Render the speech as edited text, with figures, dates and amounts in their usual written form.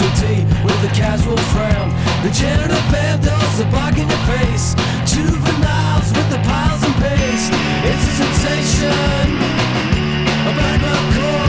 casualty with a casual frown. Degenerative vandals are blocking your face. Juveniles with the piles and paste. It's a sensation, a background chord.